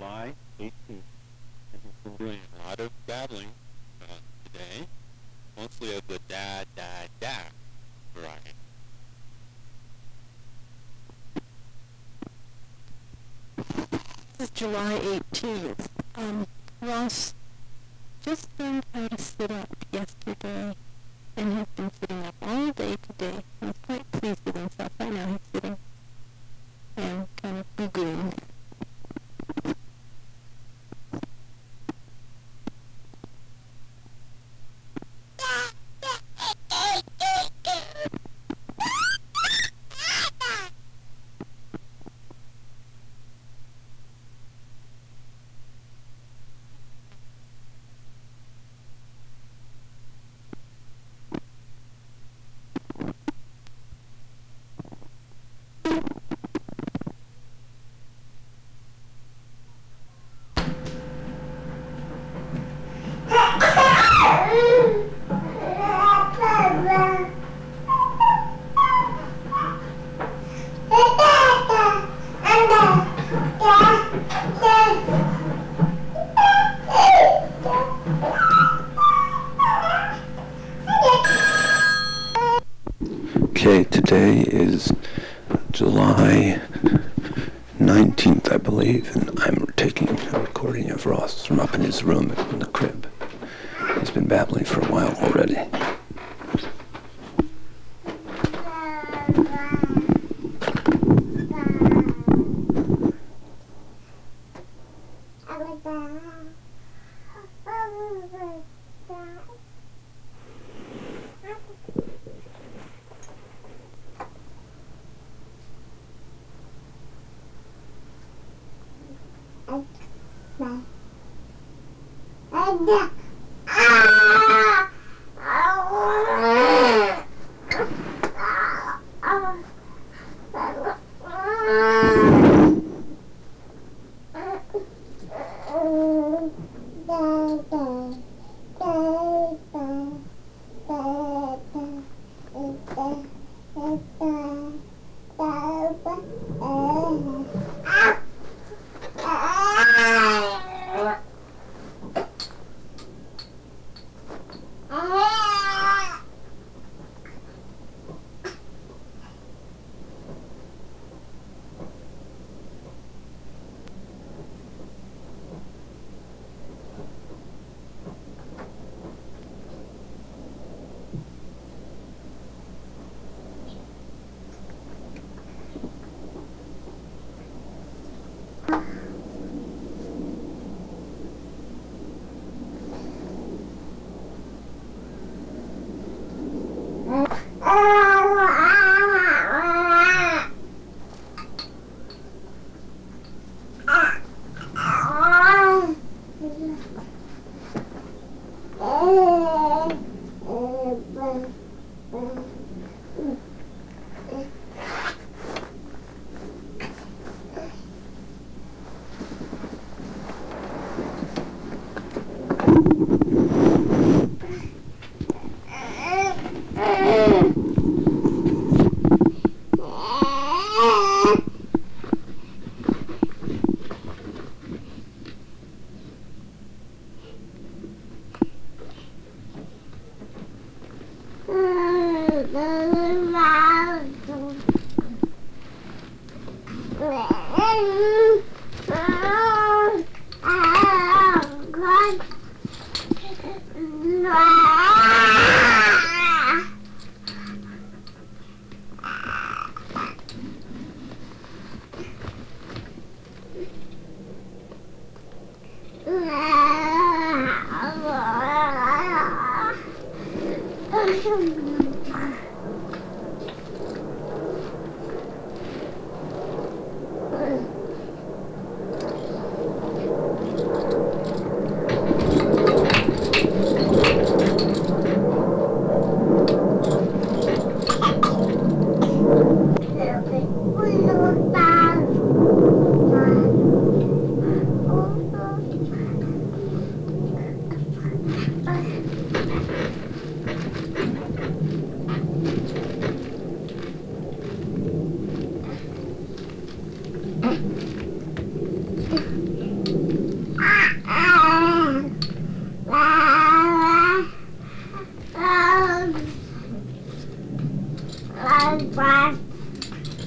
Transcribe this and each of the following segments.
July 18th. And he's been doing a lot of dabbling today, mostly of the da variety. This is July 18th. Ross just learned how to sit up yesterday and has been sitting up all day today. He's quite pleased with himself. Right now he's sitting and kind of googling. Okay, today is July 19th, I believe, and I'm taking a recording of Ross from up in his room in the crib. He's been babbling for a while already.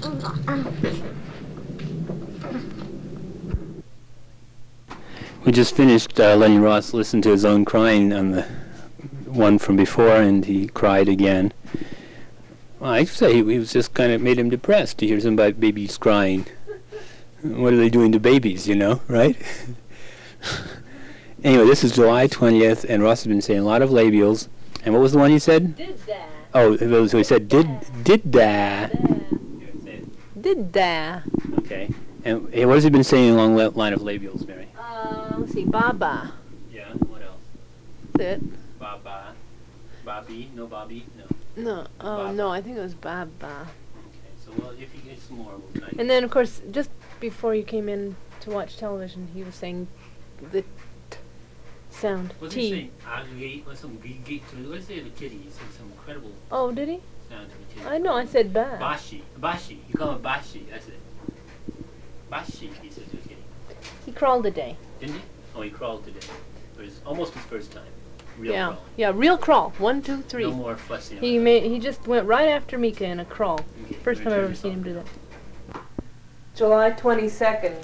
We just finished letting Ross listen to his own crying on the one from before, and he cried again. Well, I'd say he was just kind of made him depressed to hear some babies crying. What are they doing to babies, you know, right? Anyway, this is July 20th, and Ross has been saying a lot of labials. And what was the one he said? Did that. Oh, so he said did that. Did that. Okay. And what has he been saying along that line of labials, Mary? Let's see, Baba. Yeah, what else? That's it. Baba. Bobby? No Bobby? No. No, Baba. no, I think it was Baba. Okay, so well, if he gets some more, we'll try. And then, of course, just before you came in to watch television, he was saying the t sound. What's T. he saying? Aggregate, what is it, the kitty? He said some incredible Oh, did he? sound to the kitty. I know, I said ba. Bashi. Bashi. You call him Bashi. That's it. Bashi, he says to the kitty. He crawled today. Didn't he? Oh, he crawled today. It was almost his first time. Real Yeah, crawling. yeah, real crawl. 1, 2, 3. No more fussing. He just went right after Mika in a crawl. Okay, First time we're I've gonna ever seen turn him do this that. July 22nd.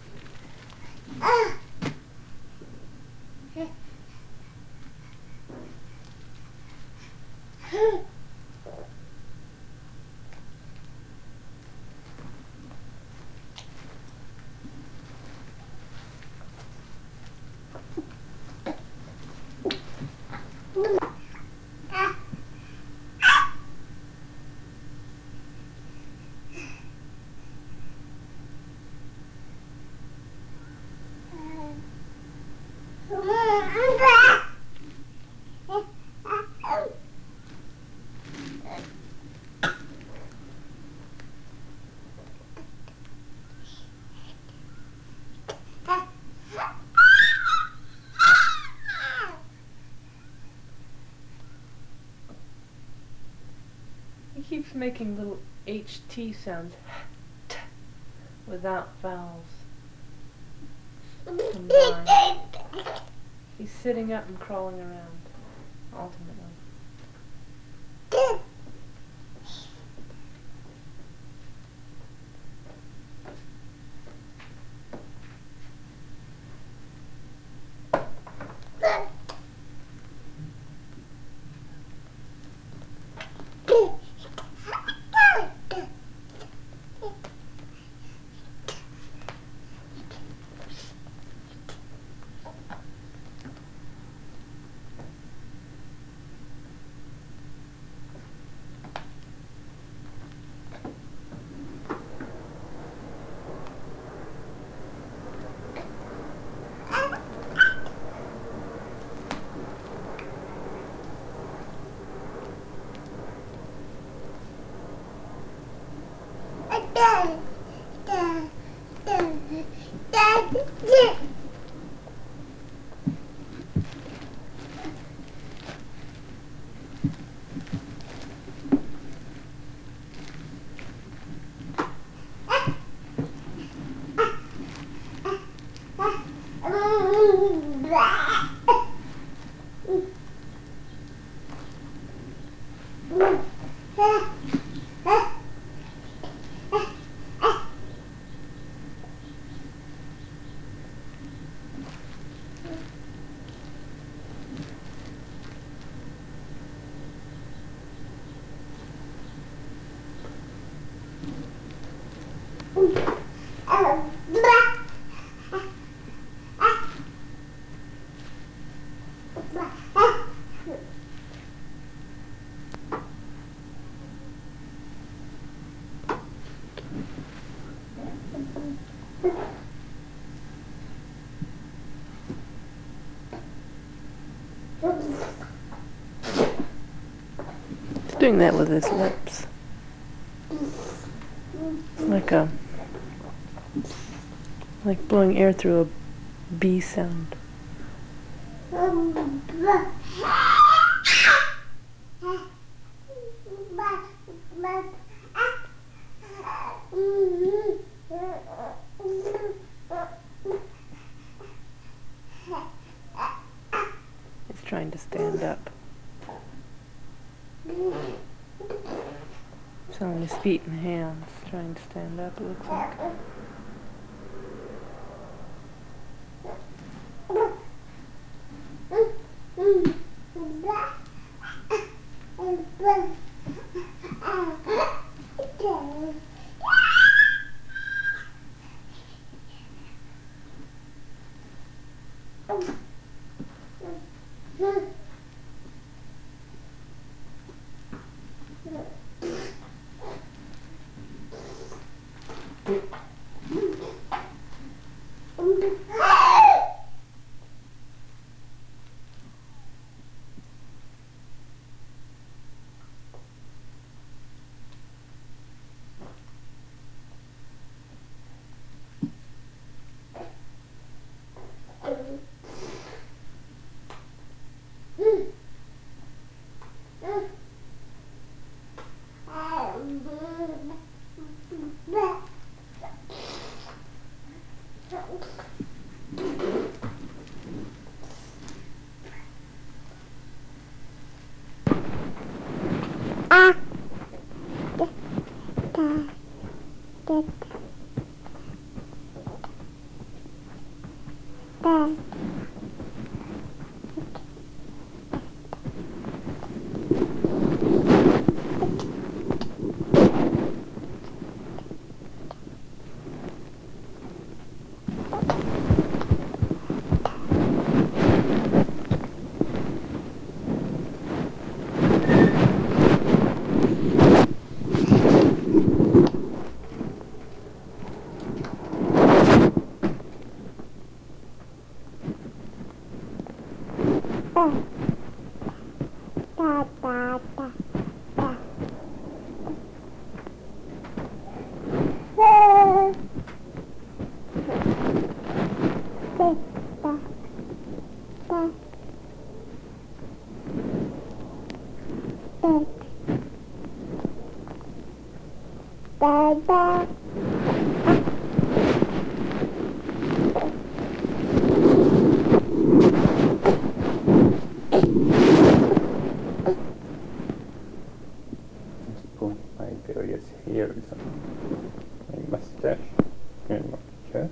He keeps making little HT sounds without vowels combined. He's sitting up and crawling around, alternately. He's doing that with his lips. Like blowing air through a bee sound. He's trying to stand up. Sound his feet and hands, trying to stand up, it looks like. Pulling my various hairs on my mustache and my chest.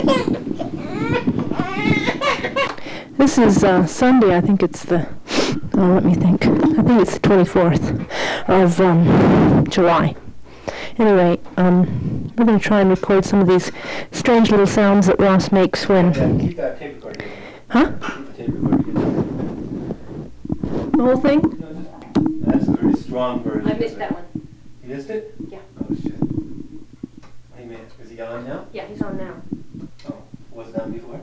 This is Sunday. I think it's the Oh, let me think. I think it's the 24th of July. Anyway, we're going to try and record some of these strange little sounds that Ross makes when... Yeah, keep that tape recorder. Huh? Keep the tape recorder. The whole thing? No, that's a very strong version. I missed that one. You missed it? Yeah. Oh, shit. Hey, man, is he on now? Yeah, he's on now. Oh, was it on before?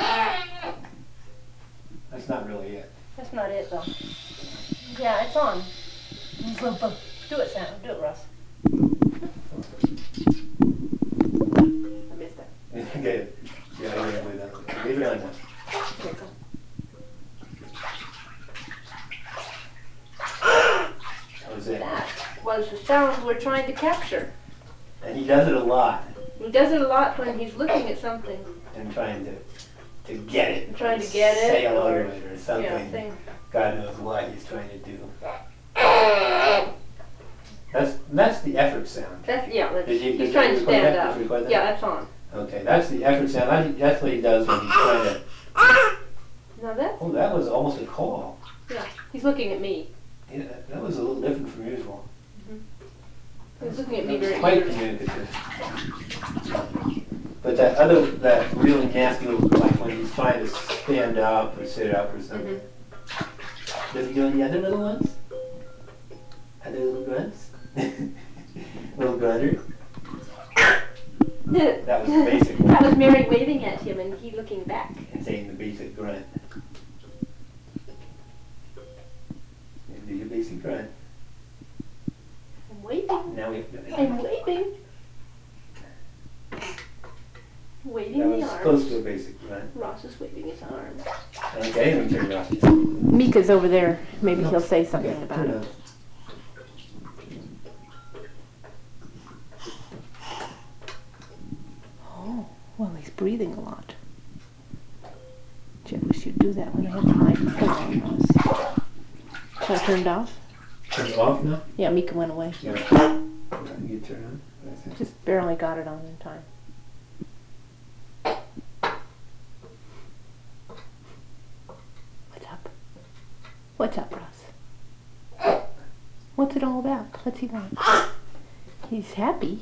That's not really it. That's not it, though. Yeah, it's on. Do it, Sam. Do it, Russ. I missed it. Okay. Yeah, I didn't believe that. Leave it on now. Okay, go. That was it. That was the sound we're trying to capture. And he does it a lot. He does it a lot when he's looking at something. And trying to get it. Trying to get it, Sail or- over it or something. Yeah, thing. God knows what he's trying to do. That's the effort sound. He's trying to stand up. Did you record that? Yeah, that's on. Okay, that's the effort sound. That's what he does when he's trying to... Now that's, Oh, that was almost a call. yeah, he's looking at me. Yeah, that was a little different from usual. He's looking at me That was very quite eagerly. communicative. But that really nasty little like when he's trying to stand up or sit up or something. Does he do any other little ones? Other little grunts? Little grunter? That was the basic one. That was Mary waving at him and he looking back. And saying the basic grunt. Do your basic grunt. I'm waving. Now we have to... I'm waving. Waving That the was arms. close to a basic grunt. Ross is waving his arms. Okay, let me turn it off. Mika's over there. Maybe No. he'll say something Okay, about turn it. off. Oh, well, he's breathing a lot. Gee, I wish you'd do that when I had the microphone on. Should I turn it off? Turn it off now? Yeah, Mika went away. Yeah. You turn on? That's it. Just barely got it on in time. What's up? What's up, Ross? What's it all about? What's he want? He's happy.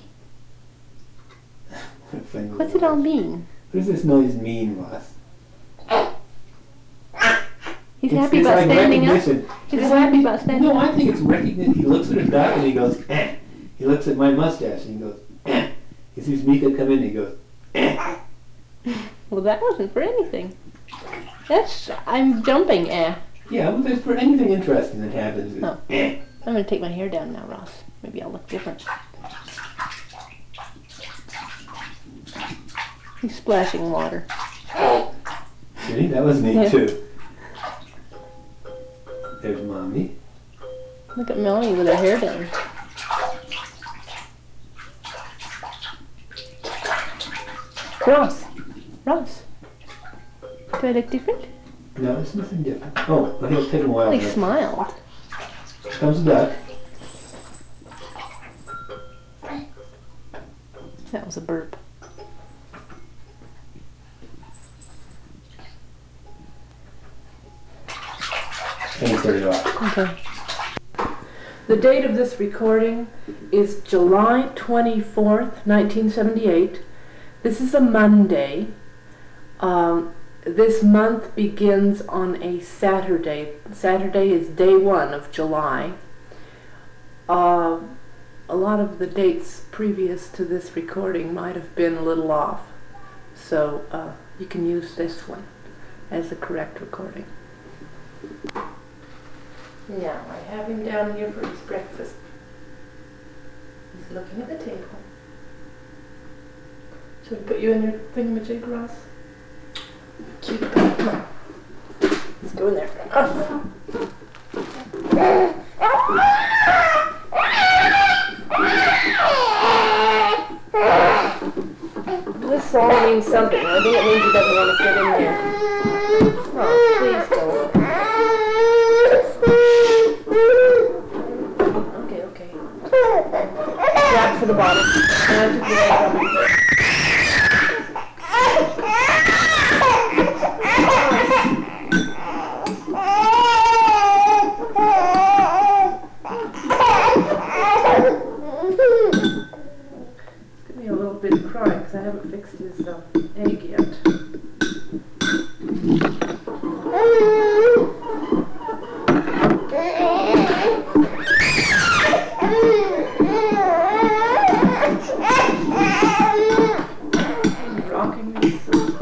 What's it all mean? What does this noise mean, Ross? He's happy about like standing up? recognition. He's It's happy like- about standing No, up? I think it's recognition. He looks at a duck and he goes, eh. He looks at my mustache and he goes, eh. He sees Mika come in and he goes, eh. Well, that wasn't for anything. I'm jumping, eh. Yeah, well, there's for anything interesting that happens. It's, Oh. eh. I'm gonna take my hair down now, Ross. Maybe I'll look different. He's splashing water. See, that was neat Yeah. too. There's Mommy. Look at Melanie with her hair down. Ross. Ross. Do I look different? No, it's nothing different. Oh, but he'll take a while. Well, he to- smiled. Comes the duck. That was a burp. And he turn it off. Okay. The date of this recording is July 24th, 1978. This is a Monday. This month begins on a Saturday. Saturday is day 1 of July. A lot of the dates previous to this recording might have been a little off. So you can use this one as the correct recording. Now, I have him down here for his breakfast. He's looking at the table. Should I put you in your thingamajig, Ross? Cute. Come on. Let's go in there. This song means something. I think it means he doesn't want to sit in there. Oh, please don't. Okay. Grab for the bottle. And I took the bottle. I haven't fixed his egg yet. Rocking this.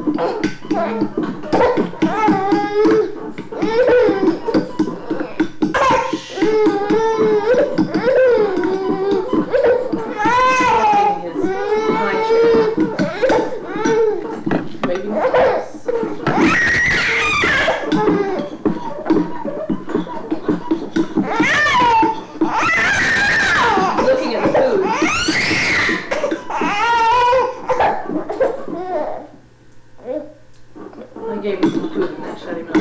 I gave him some food and then shut him up.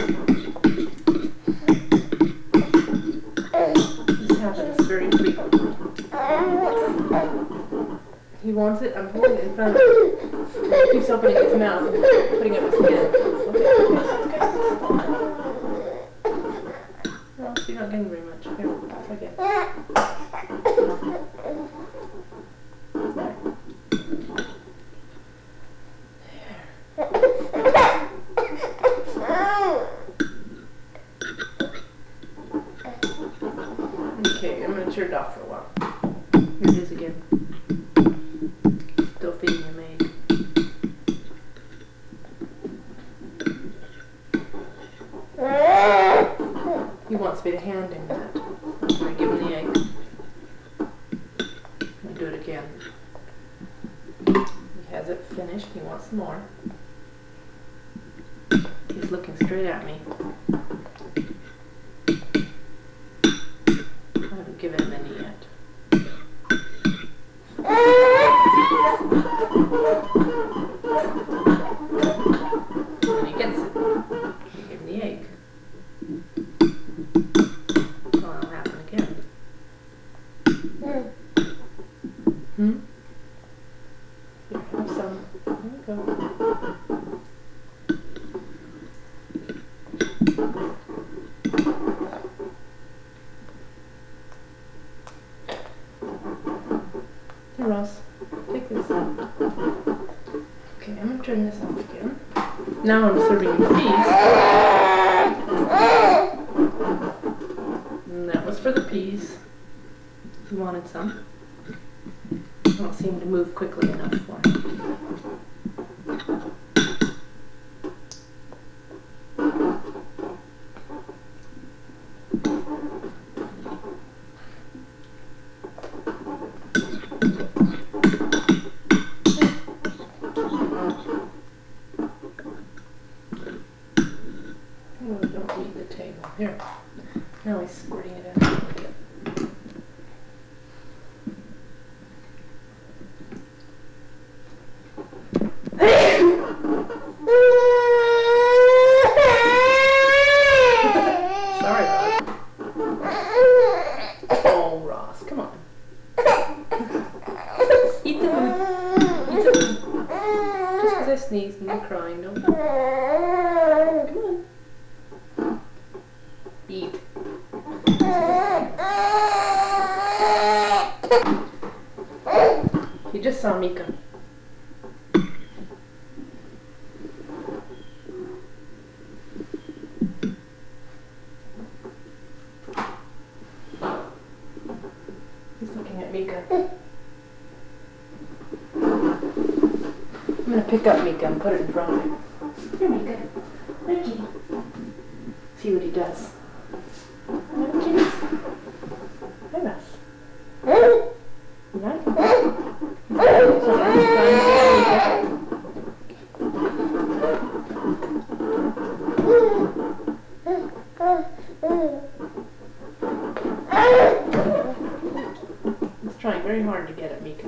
This happens very frequently. He wants it, I'm holding it in front of him. He keeps opening his mouth and putting up his hand. Okay. No, you're not getting very much. Here, try again. Okay, I'm going to turn it off for a while. Here it is again. Still feeding him egg. He wants me to hand him that. I'm going to give him the egg. I'm going to do it again. He has it finished. He wants some more. He's looking straight at me. I haven't given him any yet. When he gets it, I give him the egg. Well, that'll happen again. Hmm? Here, have some. There we go. Here, Ross, take this out. Okay, I'm going to turn this off again. Now I'm serving you peas. And that was for the peas. He wanted some. I don't seem to move quickly enough for him. Oh, don't leave the table. Here. Now he's squirting it out. Sorry, Ross. Oh, Ross, come on. Eat the food. Eat the food. Just because I sneezed and you're crying, no. Come on. Eat. He just saw Mika. He's looking at Mika. I'm going to pick up Mika and put it in front of him. Here, Mika. There, kitty. See what he does. Hi, kitties. Hi, Russ. You like him? He's trying very hard to get at Mika.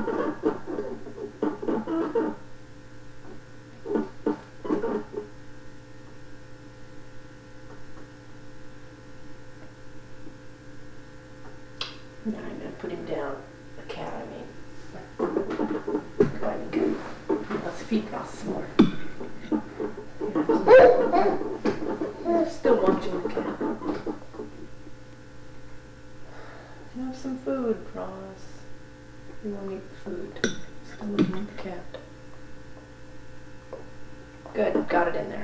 Now I'm going to put him down. The cat, I mean. Goodbye, Mika. Let's feed Ross some more. Still watching the cat. Have some food, Ross. You won't eat the food. Still looking at the cat. Good, got it in there.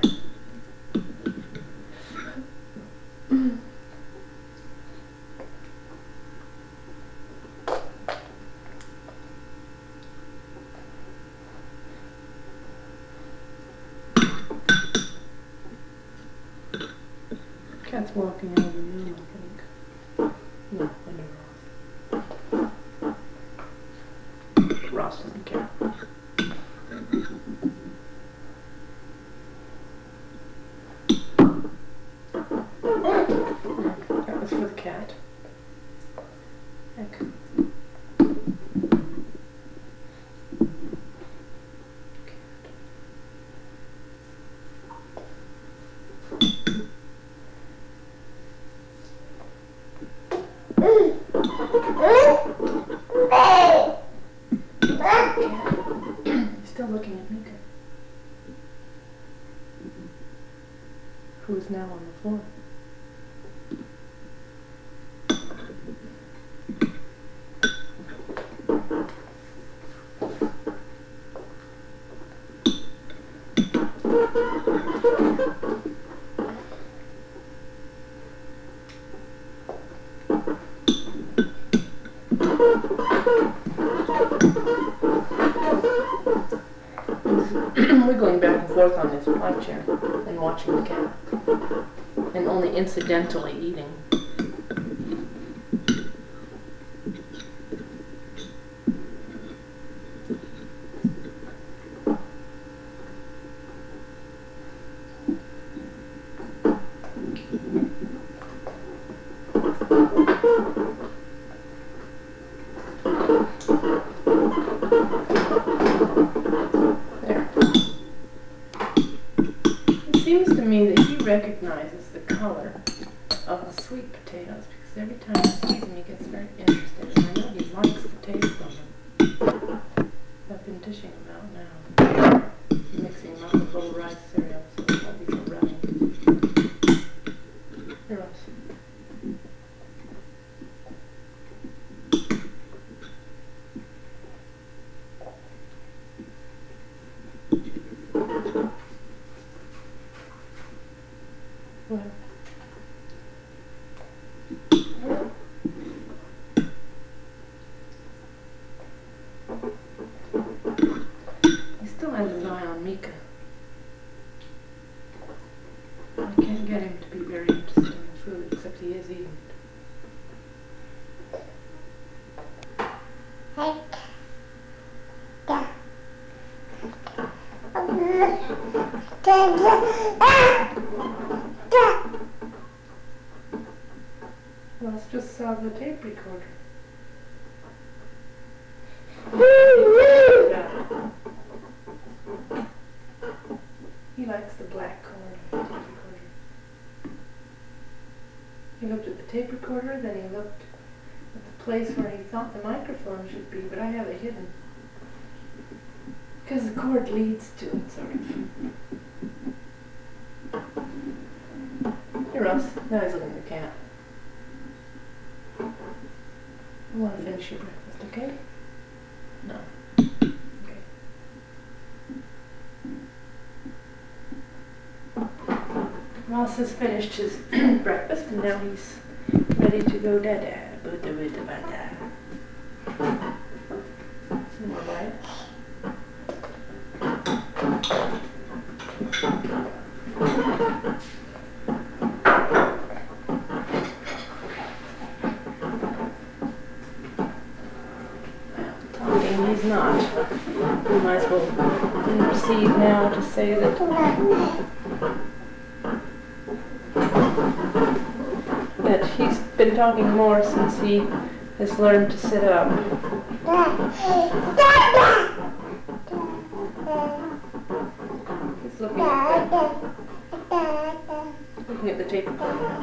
Cat's walking out of the room, I think. No, under Ross. Ross doesn't care. That was for the cat. Heck. He's still looking at Mika, who is now on the floor. Wiggling back and forth on his armchair and watching the cat, and only incidentally eating. It seems to me that he recognizes the color of the sweet potatoes, because every time he sees them he gets very interested, and I know he likes the taste of them. I've been dishing them out now, mixing them up with little rice cereal so it won't be so runny. Here, Ross. Well. He still has his eye on Mika. I can't get him to be very interested in the food, except he is eating it. Ross just saw the tape recorder. He likes the black cord of the tape recorder. He looked at the tape recorder, then he looked at the place where he thought the microphone should be, but I have it hidden. Because the cord leads to it, sort of. Here, Ross. Now he's looking at the cat. I want to finish your breakfast, okay? No. Okay. Ross has finished his breakfast, and now he's ready to go dada. Buddha, buddha, buddha. Some more bites. Talking he's not. We might as well proceed now to say that he's been talking more since he has learned to sit up. He's looking at the tape recorder now.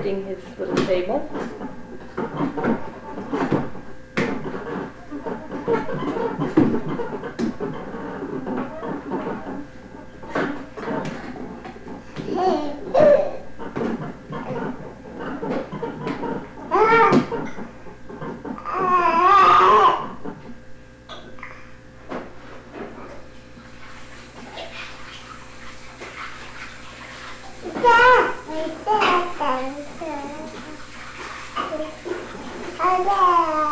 decorating his little table. Yeah.